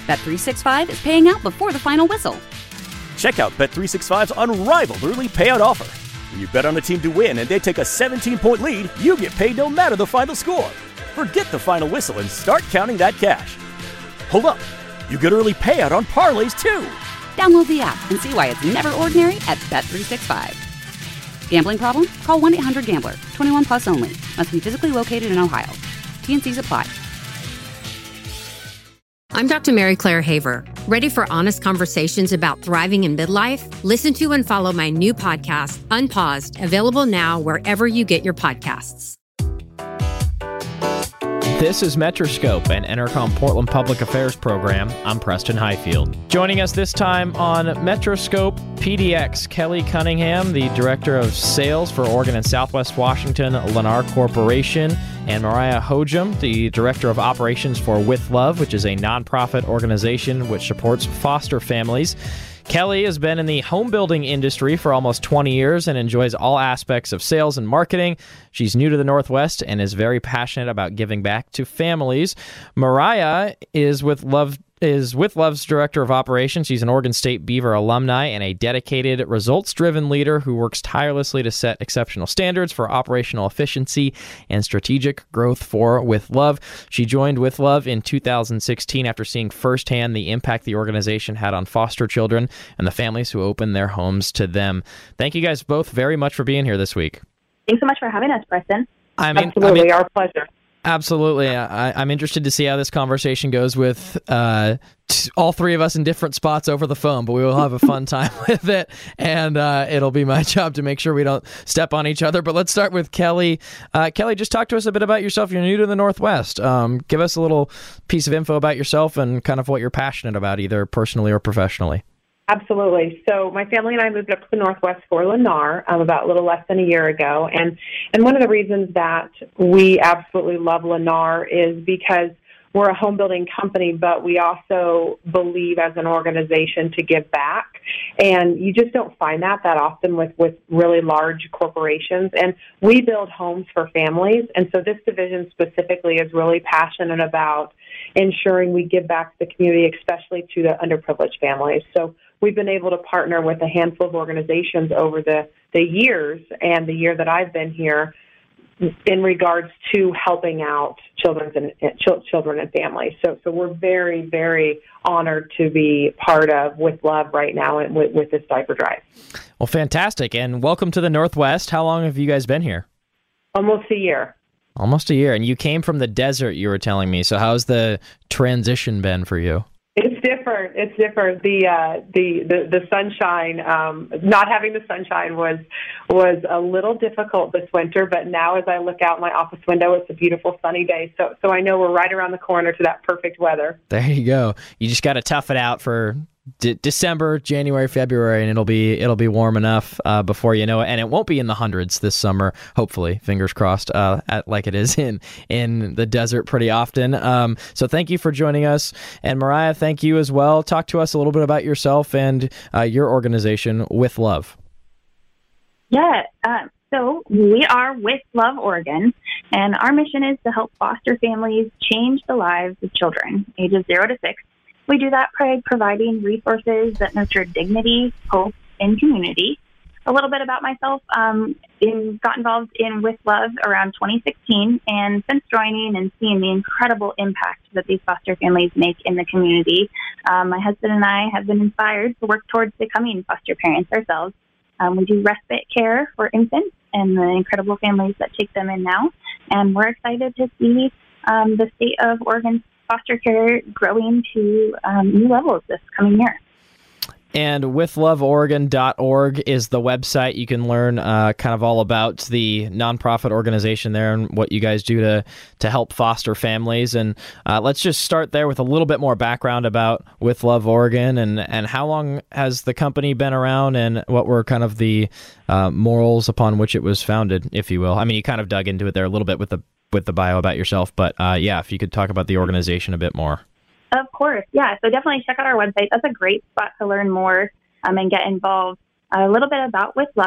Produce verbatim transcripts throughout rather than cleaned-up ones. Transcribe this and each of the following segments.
Bet three sixty-five is paying out before the final whistle. Check out Bet three sixty-five's unrivaled early payout offer. When you bet on a team to win and they take a seventeen-point lead, you get paid no matter the final score. Forget the final whistle and start counting that cash. Hold up. You get early payout on parlays, too. Download the app and see why it's never ordinary at Bet three sixty-five. Gambling problem? Call one eight hundred gambler. twenty-one plus only. Must be physically located in Ohio. T N Cs apply. I'm Doctor Mary Claire Haver. Ready for honest conversations about thriving in midlife? Listen to and follow my new podcast, Unpaused, available now wherever you get your podcasts. This is Metroscope, an Entercom Portland Public Affairs program. I'm Preston Highfield. Joining us this time on Metroscope, P D X, Kelly Cunningham, the Director of Sales for Oregon and Southwest Washington Lennar Corporation, and Mariah Hojum, the Director of Operations for With Love, which is a nonprofit organization which supports foster families. Kelly has been in the home building industry for almost twenty years and enjoys all aspects of sales and marketing. She's new to the Northwest and is very passionate about giving back to families. Mariah is with Love is with Love's Director of Operations. She's an Oregon State Beaver alumni and a dedicated, results-driven leader who works tirelessly to set exceptional standards for operational efficiency and strategic growth for With Love. She joined With Love in two thousand sixteen after seeing firsthand the impact the organization had on foster children and the families who opened their homes to them. Thank you guys both very much for being here this week. Thanks so much for having us, Preston. I mean, Absolutely, I mean, our pleasure. Absolutely. I, I'm interested to see how this conversation goes with uh, t- all three of us in different spots over the phone, but we will have a fun time with it, and uh, it'll be my job to make sure we don't step on each other. But let's start with Kelly. Uh, Kelly, just talk to us a bit about yourself. You're new to the Northwest. Um, give us a little piece of info about yourself and kind of what you're passionate about, either personally or professionally. Absolutely. So my family and I moved up to the Northwest for Lennar um, about a little less than a year ago. And, and one of the reasons that we absolutely love Lennar is because we're a home building company, but we also believe as an organization to give back. And you just don't find that that often with, with really large corporations. And we build homes for families. And so this division specifically is really passionate about ensuring we give back to the community, especially to the underprivileged families. So we've been able to partner with a handful of organizations over the, the years and the year that I've been here in regards to helping out children and children and families. So, so we're very, very honored to be part of With Love right now and with, with this diaper drive. Well, fantastic. And welcome to the Northwest. How long have you guys been here? Almost a year. Almost a year. And you came from the desert, you were telling me. So how's the transition been for you? It's different. It's different. The uh, the, the the sunshine, um, not having the sunshine was was a little difficult this winter. But now, as I look out my office window, it's a beautiful sunny day. So so I know we're right around the corner to that perfect weather. There you go. You just got to tough it out for De- December, January, February, and it'll be it'll be warm enough uh, before you know it, and it won't be in the hundreds this summer. Hopefully, fingers crossed, uh, at, like it is in in the desert pretty often. Um, so, thank you for joining us, and Mariah, thank you as well. Talk to us a little bit about yourself and uh, your organization, With Love. Yeah. Uh, so we are With Love Oregon, and our mission is to help foster families change the lives of children ages zero to six. We do that by providing resources that nurture dignity, hope, and community. A little bit about myself, um, in, got involved in With Love around twenty sixteen, and since joining and seeing the incredible impact that these foster families make in the community, um, my husband and I have been inspired to work towards becoming foster parents ourselves. Um, we do respite care for infants and the incredible families that take them in now, and we're excited to see um, the state of Oregon's foster care growing to um, new levels this coming year. And with love oregon dot org is the website. You can learn uh, kind of all about the nonprofit organization there and what you guys do to to help foster families. And uh, let's just start there with a little bit more background about With Love Oregon and, and how long has the company been around and what were kind of the uh, morals upon which it was founded, if you will. I mean, you kind of dug into it there a little bit with the with the bio about yourself, but uh, yeah, if you could talk about the organization a bit more. Of course, yeah. So definitely check out our website. That's a great spot to learn more um, and get involved. A little bit about With Love.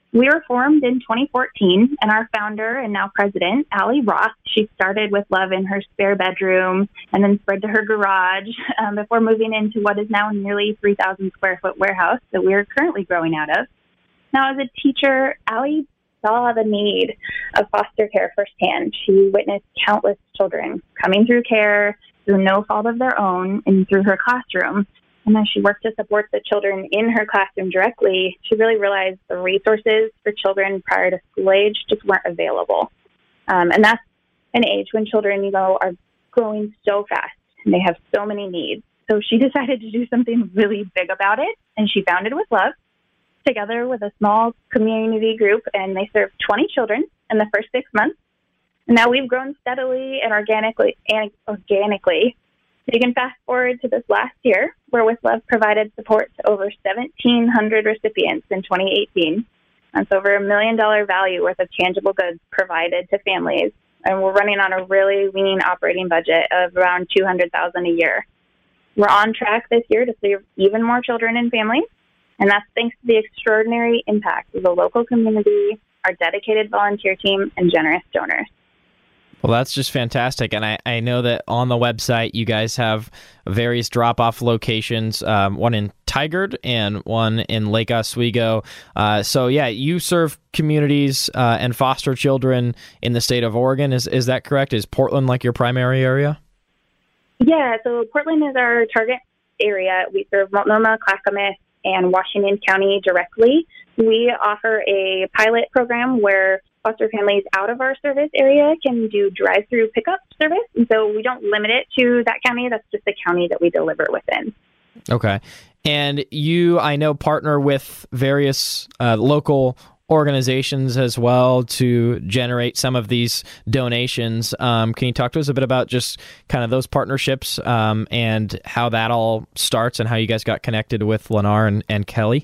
We were formed in twenty fourteen, and our founder and now president, Allie Roth, she started with Love in her spare bedroom and then spread to her garage um, before moving into what is now a nearly three thousand square foot warehouse that we are currently growing out of. Now, as a teacher, Allie saw the need of foster care firsthand. She witnessed countless children coming through care through no fault of their own and through her classroom. And as she worked to support the children in her classroom directly, she really realized the resources for children prior to school age just weren't available. Um, and that's an age when children, you know, are growing so fast and they have so many needs. So she decided to do something really big about it, and she founded With Love together with a small community group, and they served twenty children in the first six months. And now we've grown steadily and organically and organically. So you can fast forward to this last year, where With Love provided support to over seventeen hundred recipients in twenty eighteen. That's over a million dollar value worth of tangible goods provided to families. And we're running on a really lean operating budget of around two hundred thousand dollars a year. We're on track this year to serve even more children and families. And that's thanks to the extraordinary impact of the local community, our dedicated volunteer team, and generous donors. Well, that's just fantastic. And I, I know that on the website, you guys have various drop-off locations, um, one in Tigard and one in Lake Oswego. Uh, so, yeah, you serve communities uh, and foster children in the state of Oregon. Is is that correct? Is Portland like your primary area? Yeah, so Portland is our target area. We serve Multnomah, Clackamas, and Washington County directly. We offer a pilot program where foster families out of our service area can do drive-through pickup service. And so we don't limit it to that county. That's just the county that we deliver within. Okay. And you, I know, partner with various uh, local organizations as well to generate some of these donations. Um, can you talk to us a bit about just kind of those partnerships um, and how that all starts and how you guys got connected with Lennar and, and Kelly?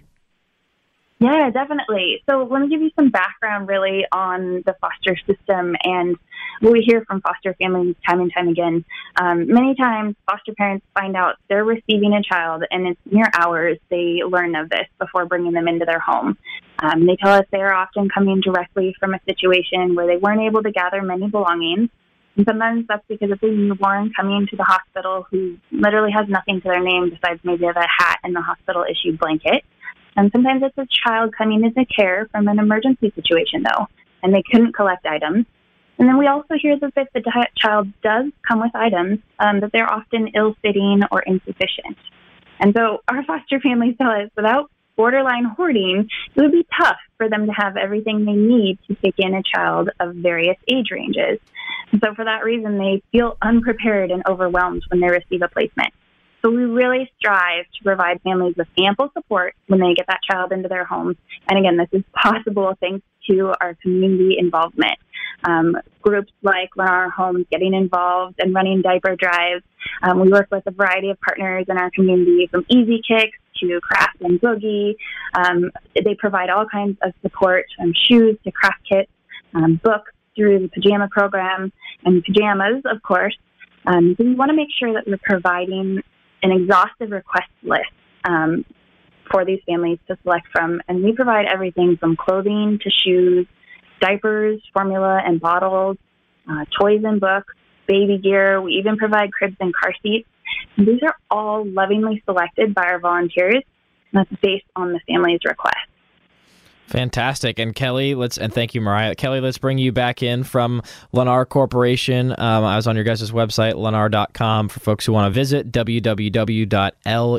Yeah, definitely. So let me give you some background really on the foster system and what we hear from foster families time and time again. Um, many times foster parents find out they're receiving a child and it's mere hours they learn of this before bringing them into their home. Um, they tell us they are often coming directly from a situation where they weren't able to gather many belongings. And sometimes that's because it's a newborn coming to the hospital who literally has nothing to their name besides maybe the hat and the hospital-issued blanket. And sometimes it's a child coming into care from an emergency situation, though, and they couldn't collect items. And then we also hear that if the child does come with items, um, that they're often ill-fitting or insufficient. And so our foster families tell us without borderline hoarding, it would be tough for them to have everything they need to take in a child of various age ranges. And so for that reason, they feel unprepared and overwhelmed when they receive a placement. So we really strive to provide families with ample support when they get that child into their homes. And again, this is possible thanks to our community involvement. Um, groups like Lennar Homes getting involved and running diaper drives. Um, we work with a variety of partners in our community, from Easy Kicks to Craft and Boogie. Um, they provide all kinds of support, from shoes to craft kits, um, books through the pajama program, and pajamas, of course. Um, so we want to make sure that we're providing an exhaustive request list um, for these families to select from. And we provide everything from clothing to shoes, diapers, formula and bottles, uh, toys and books, baby gear. We even provide cribs and car seats. And these are all lovingly selected by our volunteers, and that's based on the family's request. Fantastic. And Kelly, let's and thank you, Mariah. Kelly, let's bring you back in from Lennar Corporation. Um, I was on your guys' website, lennar dot com, for folks who want to visit, w w w dot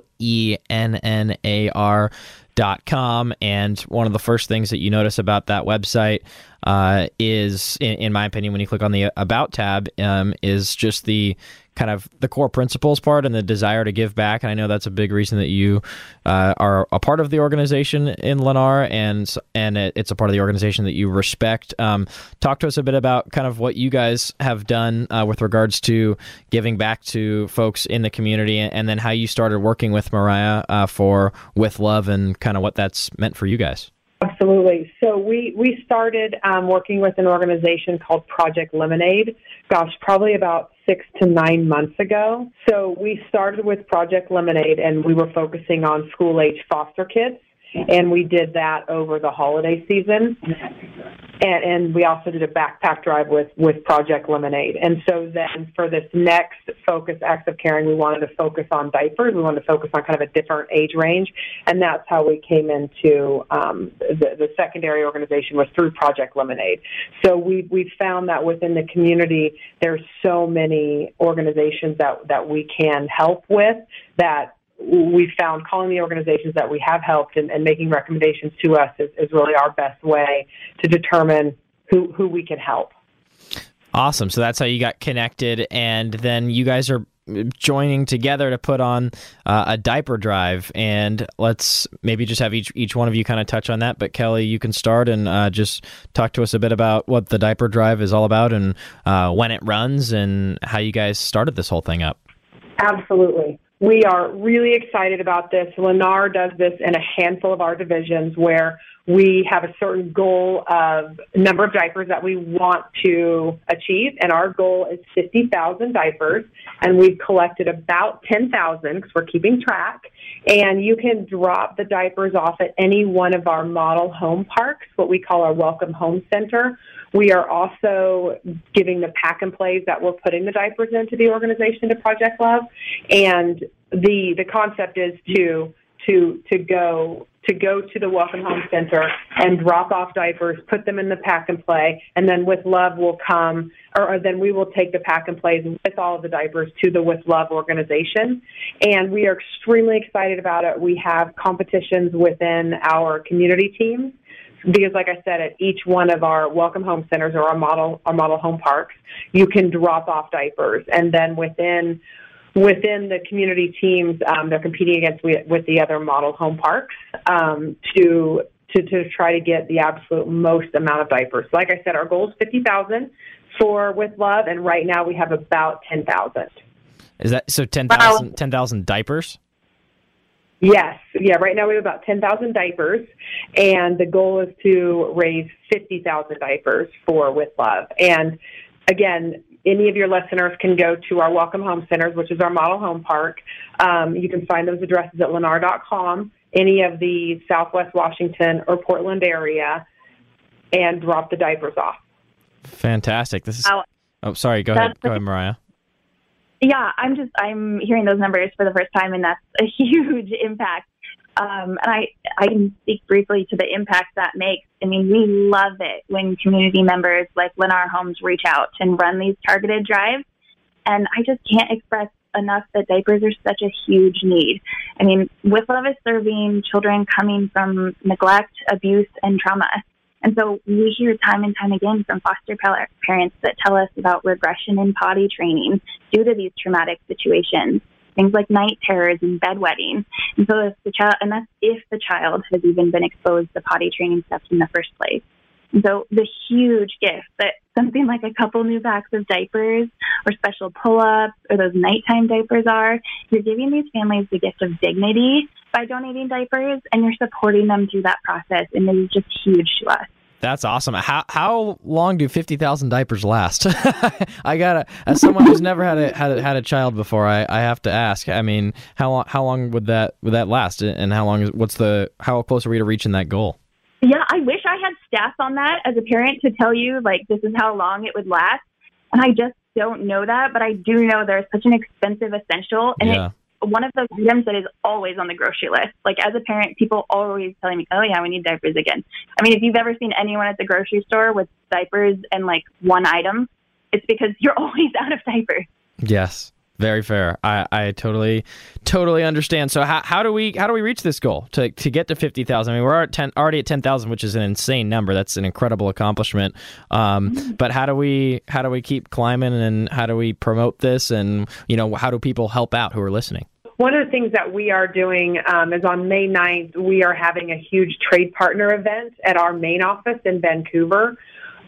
lennar dot com. And one of the first things that you notice about that website uh, is, in, in my opinion, when you click on the About tab, um, is just the kind of the core principles part and the desire to give back. And I know that's a big reason that you uh, are a part of the organization in Lennar, and and it, it's a part of the organization that you respect. Um, talk to us a bit about kind of what you guys have done uh, with regards to giving back to folks in the community, and then how you started working with Mariah uh, for With Love and kind of what that's meant for you guys. Absolutely. So we, we started um, working with an organization called Project Lemonade, gosh, probably about six to nine months ago. So we started with Project Lemonade, and we were focusing on school-age foster kids. and we did that over the holiday season. And, and we also did a backpack drive with, with Project Lemonade. And so then for this next Focus Active Caring, we wanted to focus on diapers. We wanted to focus on kind of a different age range. And that's how we came into um, the, the secondary organization was through Project Lemonade. So we we found that within the community, there's so many organizations that, that we can help with that we found calling the organizations that we have helped and, and making recommendations to us is, is really our best way to determine who, who we can help. Awesome. So that's how you got connected, and then you guys are joining together to put on uh, a diaper drive. And let's maybe just have each each one of you kind of touch on that. But Kelly, you can start and uh, just talk to us a bit about what the diaper drive is all about and uh, when it runs and how you guys started this whole thing up. Absolutely. We are really excited about this. Lennar does this in a handful of our divisions where we have a certain goal of number of diapers that we want to achieve, and our goal is fifty thousand diapers, and we've collected about ten thousand because we're keeping track, and you can drop the diapers off at any one of our model home parks, what we call our Welcome Home Center. We are also giving the pack and plays that we're putting the diapers into the organization to Project Love, and the the concept is to to to go to go to the Welcome Home Center and drop off diapers, put them in the pack and play, and then With Love will come, or, or then we will take the pack and plays with all of the diapers to the With Love organization. And we are extremely excited about it. We have competitions within our community teams, because like I said, at each one of our Welcome Home Centers or our model our model home parks, you can drop off diapers. And then within within the community teams, um, they're competing against with, with the other model home parks um, to, to to try to get the absolute most amount of diapers. So like I said, our goal is fifty thousand for With Love, and right now we have about ten thousand. Is that so? ten thousand wow. ten thousand diapers? Yes. Yeah, right now we have about ten thousand diapers, and the goal is to raise fifty thousand diapers for With Love. And again, any of your listeners can go to our Welcome Home Centers, which is our model home park. Um, you can find those addresses at lennar dot com, any of the Southwest Washington or Portland area, and drop the diapers off. Fantastic. This is. Oh, oh sorry. Go ahead. Go ahead, Mariah. Yeah, I'm just I'm hearing those numbers for the first time, and that's a huge impact. Um, and I, I can speak briefly to the impact that makes. I mean, we love it when community members like Lennar Homes reach out and run these targeted drives. And I just can't express enough that diapers are such a huge need. I mean, With Love is serving children coming from neglect, abuse, and trauma. And so we hear time and time again from foster parents that tell us about regression in potty training due to these traumatic situations. Things like night terrors and bedwetting. And so if the child, and that's if the child has even been exposed to potty training steps in the first place. And so the huge gift that something like a couple new packs of diapers or special pull-ups or those nighttime diapers are, you're giving these families the gift of dignity by donating diapers, and you're supporting them through that process. And it is just huge to us. That's awesome. How how long do fifty thousand diapers last? I gotta, as someone who's never had a had a, had a child before, I, I have to ask. I mean, how long how long would that would that last? And how long is what's the how close are we to reaching that goal? Yeah, I wish I had stats on that as a parent to tell you like this is how long it would last, and I just don't know that. But I do know there's such an expensive essential, and yeah. it, one of those items that is always on the grocery list. Like as a parent, people always telling me, oh yeah, we need diapers again. I mean, if you've ever seen anyone at the grocery store with diapers and like one item, it's because you're always out of diapers. Yes. Very fair. I, I totally, totally understand. So how how do we how do we reach this goal to to get to fifty thousand? I mean, we're at ten, already at ten thousand, which is an insane number. That's an incredible accomplishment. Um, but how do we how do we keep climbing, and how do we promote this, and you know how do people help out who are listening? One of the things that we are doing um, is on May ninth, we are having a huge trade partner event at our main office in Vancouver.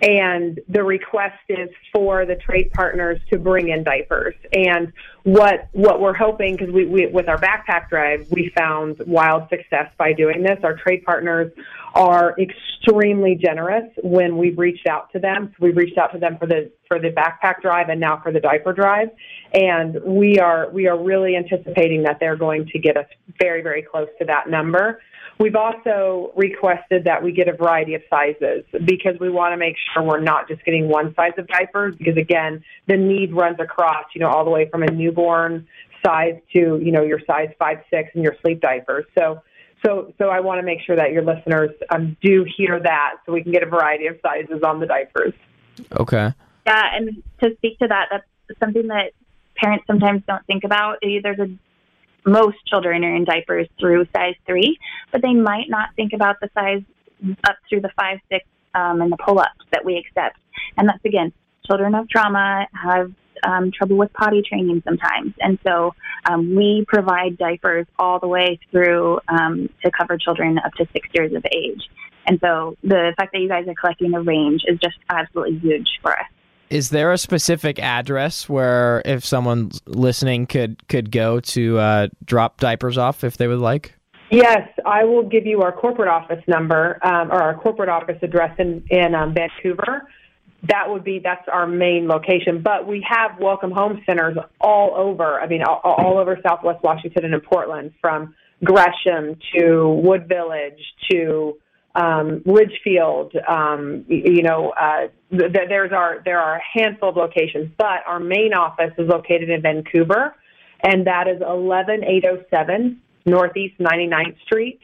And the request is for the trade partners to bring in diapers. And what what we're hoping, because we, we with our backpack drive, we found wild success by doing this. Our trade partners are extremely generous when we've reached out to them. So we've reached out to them for the for the backpack drive and now for the diaper drive. And we are we are really anticipating that they're going to get us very, very close to that number. we've also requested that we get a variety of sizes because we want to make sure we're not just getting one size of diapers because, again, the need runs across, you know, all the way from a newborn size to, you know, your size five, six and your sleep diapers. So So, so I want to make sure that your listeners um, do hear that so we can get a variety of sizes on the diapers. Okay. Yeah, and to speak to that, that's something that parents sometimes don't think about. There's a most children are in diapers through size three, but they might not think about the size up through the five, six, um, and the pull-ups that we accept. And that's, again, children of trauma have um, trouble with potty training sometimes. And so um, we provide diapers all the way through um, to cover children up to six years of age. And so the fact that you guys are collecting a range is just absolutely huge for us. Is there a specific address where if someone's listening could, could go to uh, drop diapers off if they would like? Yes, I will give you our corporate office number um, or our corporate office address in, in um, Vancouver. That would be, that's our main location. But we have Welcome Home Centers all over, I mean, all, all over Southwest Washington and in Portland, from Gresham to Wood Village to um, Ridgefield. Um, you know, uh, th- there's our, there are a handful of locations, but our main office is located in Vancouver, and that is eleven eight oh seven Northeast ninety-ninth Street,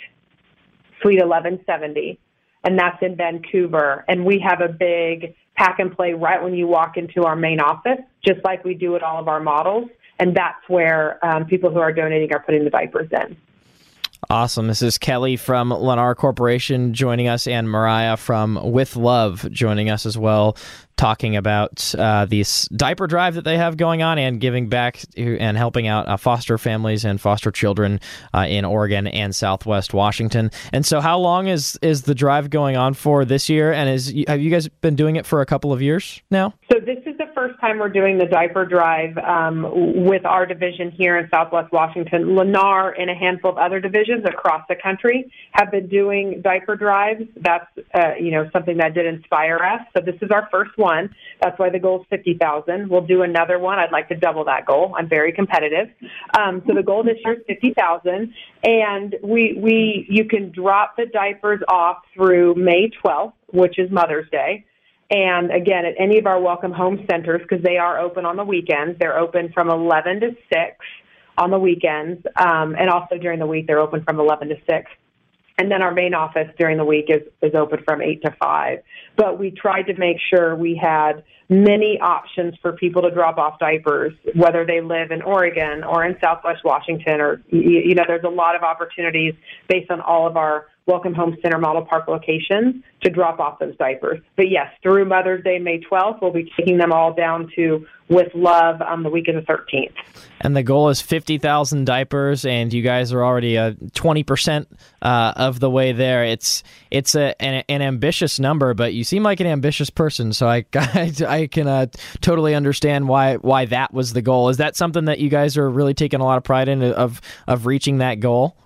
Suite eleven seventy, and that's in Vancouver. And we have a big pack and play right when you walk into our main office, just like we do at all of our models, and that's where um, people who are donating are putting the diapers in. Awesome. This is Kelly from Lennar Corporation joining us, and Mariah from With Love joining us as well, talking about uh, this diaper drive that they have going on and giving back to, and helping out uh, foster families and foster children uh, in Oregon and Southwest Washington. And so how long is, is the drive going on for this year? And is have you guys been doing it for a couple of years now? So this is the first time we're doing the diaper drive um, with our division here in Southwest Washington. Lennar and a handful of other divisions across the country have been doing diaper drives. That's uh, you know something that did inspire us. So this is our first one. That's why the goal is fifty thousand. We'll do another one. I'd like to double that goal. I'm very competitive. Um, so the goal this year is fifty thousand, and we we you can drop the diapers off through May twelfth, which is Mother's Day. And again, at any of our Welcome Home Centers, because they are open on the weekends, they're open from eleven to six on the weekends, um, and also during the week they're open from eleven to six. And then our main office during the week is, is open from eight to five. But we tried to make sure we had many options for people to drop off diapers, whether they live in Oregon or in Southwest Washington, or, you, you know, there's a lot of opportunities based on all of our Welcome Home Center model park locations to drop off those diapers. But yes, through Mother's Day, May twelfth, we'll be taking them all down to With Love on the week of the thirteenth. And the goal is fifty thousand diapers, and you guys are already uh, twenty percent uh, of the way there. It's it's a, an, an ambitious number, but you seem like an ambitious person, so I, I, I can uh, totally understand why why that was the goal. Is that something that you guys are really taking a lot of pride in, of of reaching that goal?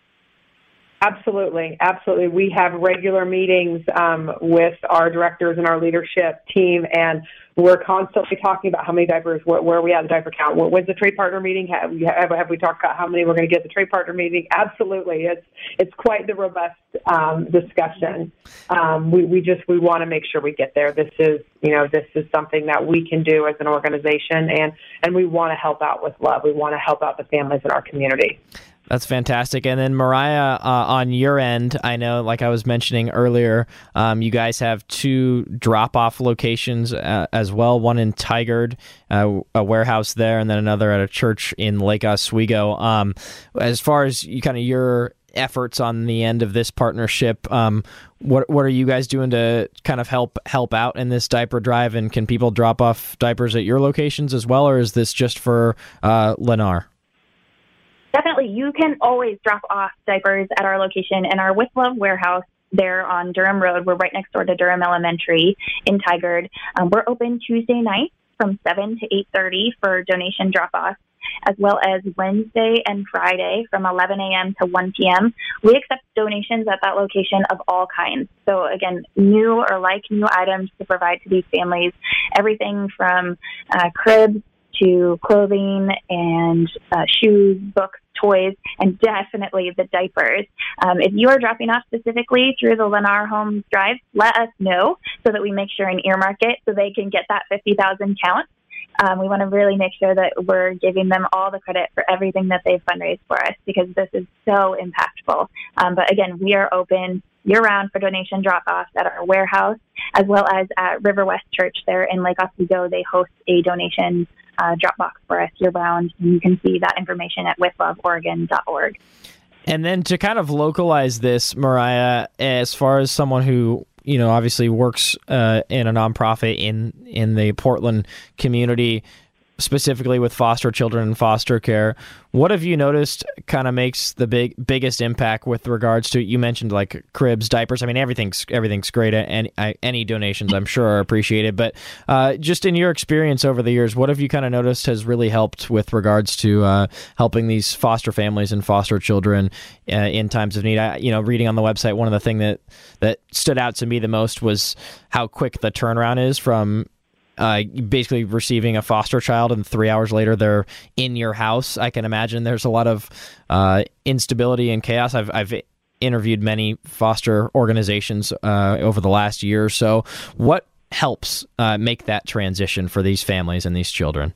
Absolutely. Absolutely. We have regular meetings um, with our directors and our leadership team, and we're constantly talking about how many diapers, where, where are we at the diaper count? When's the trade partner meeting? Have, have, have we talked about how many we're going to get at the trade partner meeting? Absolutely. It's it's quite the robust um, discussion. Um, we, we just, we want to make sure we get there. This is, you know, this is something that we can do as an organization, and, and we want to help out with love. We want to help out the families in our community. That's fantastic. And then Mariah, uh, on your end, I know, like I was mentioning earlier, um, you guys have two drop-off locations uh, as well, one in Tigard, uh, a warehouse there, and then another at a church in Lake Oswego. Um, as far as you kind of your efforts on the end of this partnership, um, what what are you guys doing to kind of help help out in this diaper drive? And can people drop off diapers at your locations as well, or is this just for uh, Lennar? Definitely. You can always drop off diapers at our location in our With Love warehouse there on Durham Road. We're right next door to Durham Elementary in Tigard. Um, we're open Tuesday nights from seven to eight thirty for donation drop-offs, as well as Wednesday and Friday from eleven a.m. to one p.m. We accept donations at that location of all kinds. So again, new or like new items to provide to these families, everything from uh, cribs to clothing and uh, shoes, books, toys, and definitely the diapers. Um, if you are dropping off specifically through the Lennar Homes Drive, let us know so that we make sure and earmark it so they can get that fifty thousand count. Um, we want to really make sure that we're giving them all the credit for everything that they've fundraised for us, because this is so impactful. Um, but again, we are open year-round for donation drop-offs at our warehouse, as well as at River West Church there in Lake Oswego. They host a donation uh, drop box for us year-round, and you can see that information at with love oregon dot org. And then to kind of localize this, Mariah, as far as someone who, you know, obviously works uh, in a nonprofit in, in the Portland community, specifically with foster children and foster care, what have you noticed kind of makes the big biggest impact with regards to, you mentioned like cribs, diapers. I mean, everything's everything's great, and any donations I'm sure are appreciated. But uh, just in your experience over the years, what have you kind of noticed has really helped with regards to uh, helping these foster families and foster children uh, in times of need? I, you know, reading on the website, one of the things that that stood out to me the most was how quick the turnaround is from Uh, basically receiving a foster child, and three hours later they're in your house. I can imagine there's a lot of uh, instability and chaos. I've I've interviewed many foster organizations uh, over the last year or so. What helps uh, make that transition for these families and these children?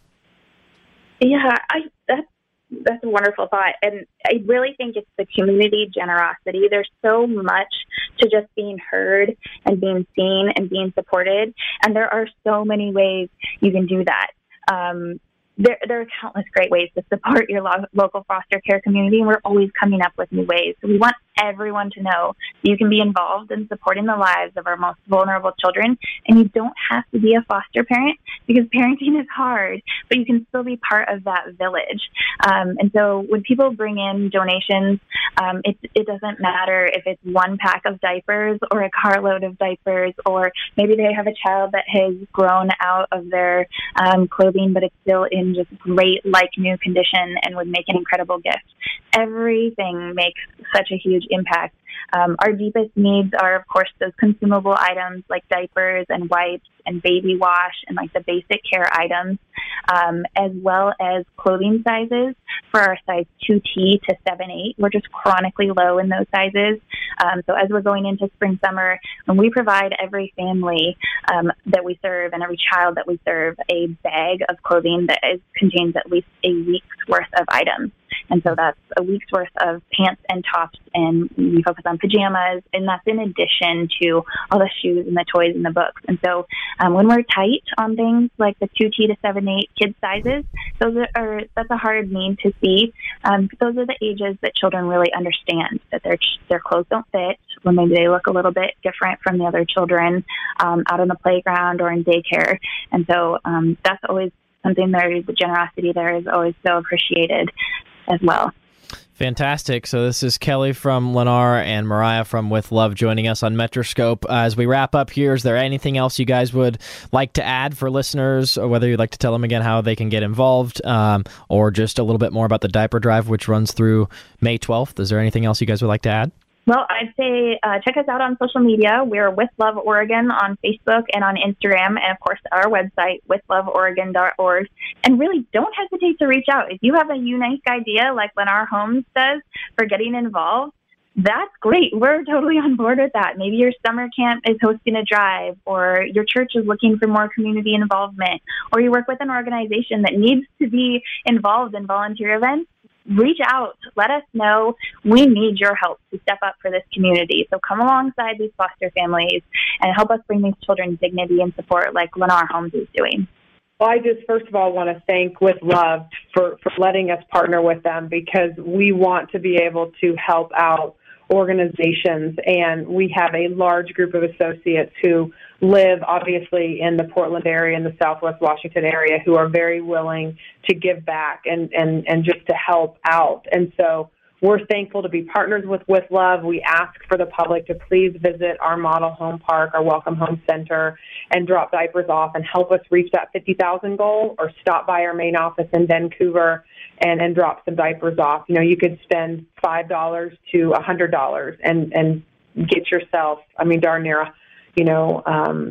Yeah, I that's that's a wonderful thought, and I really think it's the community generosity. There's so much to just being heard and being seen and being supported, and there are so many ways you can do that. Um, there, there are countless great ways to support your lo- local foster care community, and we're always coming up with new ways. So we want everyone to know you can be involved in supporting the lives of our most vulnerable children, and you don't have to be a foster parent, because parenting is hard, but you can still be part of that village. Um, and so when people bring in donations, um, it, it doesn't matter if it's one pack of diapers or a carload of diapers, or maybe they have a child that has grown out of their um, clothing, but it's still in just great, like new condition and would make an incredible gift. Everything makes such a huge impact. Um, our deepest needs are, of course, those consumable items like diapers and wipes and baby wash and like the basic care items, um, as well as clothing sizes for our size two T to seven eight. We're just chronically low in those sizes. Um, so as we're going into spring, summer, when we provide every family um, that we serve and every child that we serve a bag of clothing that is, contains at least a week's worth of items. And so that's a week's worth of pants and tops, and we focus on pajamas, and that's in addition to all the shoes and the toys and the books. And so um, when we're tight on things like the two T to seven eight kid sizes, those are that's a hard need to see. Um, those are the ages that children really understand that their their clothes don't fit, or maybe they look a little bit different from the other children um, out on the playground or in daycare. And so um, that's always something there. The generosity there is always so appreciated as well. Fantastic. So this is Kelly from Lennar and Mariah from With Love joining us on Metroscope. Uh, as we wrap up here, is there anything else you guys would like to add for listeners, or whether you'd like to tell them again how they can get involved, um, or just a little bit more about the diaper drive, which runs through May twelfth? Is there anything else you guys would like to add? Well, I'd say uh, check us out on social media. We're With Love Oregon on Facebook and on Instagram, and of course our website, with love oregon dot org. And really, don't hesitate to reach out. If you have a unique idea like Lennar Homes does for getting involved, that's great. We're totally on board with that. Maybe your summer camp is hosting a drive, or your church is looking for more community involvement, or you work with an organization that needs to be involved in volunteer events. Reach out. Let us know. We need your help to step up for this community. So come alongside these foster families and help us bring these children dignity and support like Lennar Homes is doing. Well, I just, first of all, want to thank With Love for, for letting us partner with them, because we want to be able to help out organizations, and we have a large group of associates who live obviously in the Portland area and the Southwest Washington area who are very willing to give back and, and, and just to help out. And so we're thankful to be partners with With Love. We ask for the public to please visit our model home park, our Welcome Home Center, and drop diapers off and help us reach that fifty thousand goal, or stop by our main office in Vancouver and, and drop some diapers off. You know, you could spend five dollars to one hundred dollars and, and get yourself, I mean, darn near, you know, um,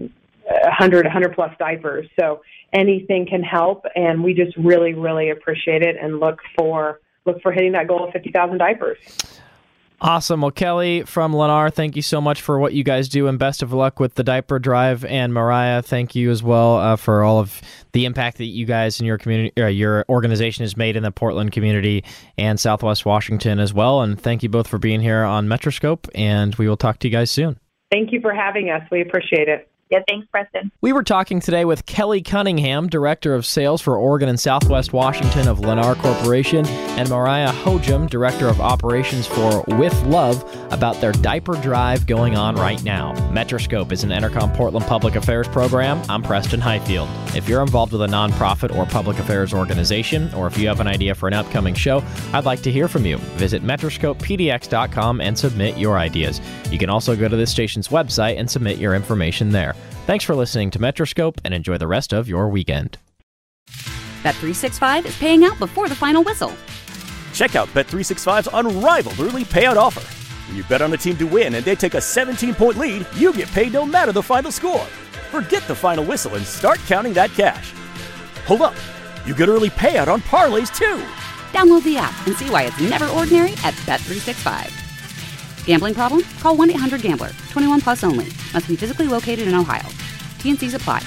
one hundred, one hundred plus diapers. So anything can help, and we just really, really appreciate it and look for look for hitting that goal of fifty thousand diapers. Awesome. Well, Kelly from Lennar, thank you so much for what you guys do, and best of luck with the diaper drive. And Mariah, thank you as well uh, for all of the impact that you guys and your community, uh, your organization has made in the Portland community and Southwest Washington as well. And thank you both for being here on Metroscope, and we will talk to you guys soon. Thank you for having us. We appreciate it. Yeah, thanks, Preston. We were talking today with Kelly Cunningham, Director of Sales for Oregon and Southwest Washington of Lennar Corporation, and Mariah Hojum, Director of Operations for With Love, about their diaper drive going on right now. Metroscope is an Entercom Portland public affairs program. I'm Preston Highfield. If you're involved with a nonprofit or public affairs organization, or if you have an idea for an upcoming show, I'd like to hear from you. Visit metroscope p d x dot com and submit your ideas. You can also go to this station's website and submit your information there. Thanks for listening to Metroscope, and enjoy the rest of your weekend. Bet three sixty-five is paying out before the final whistle. Check out Bet three sixty-five's unrivaled early payout offer. When you bet on a team to win and they take a seventeen-point lead, you get paid no matter the final score. Forget the final whistle and start counting that cash. Hold up. You get early payout on parlays, too. Download the app and see why it's never ordinary at Bet three sixty-five. Gambling problem? Call one eight hundred gambler. twenty-one plus only. Must be physically located in Ohio. T N Cs apply.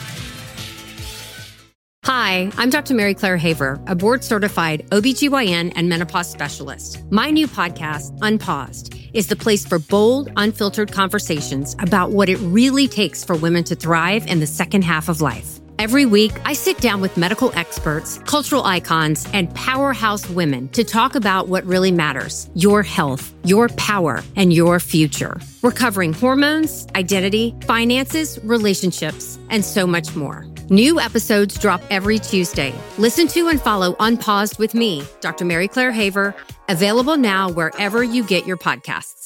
Hi, I'm Doctor Mary Claire Haver, a board-certified O B G Y N and menopause specialist. My new podcast, Unpaused, is the place for bold, unfiltered conversations about what it really takes for women to thrive in the second half of life. Every week, I sit down with medical experts, cultural icons, and powerhouse women to talk about what really matters: your health, your power, and your future. We're covering hormones, identity, finances, relationships, and so much more. New episodes drop every Tuesday. Listen to and follow Unpaused with me, Doctor Mary Claire Haver, available now wherever you get your podcasts.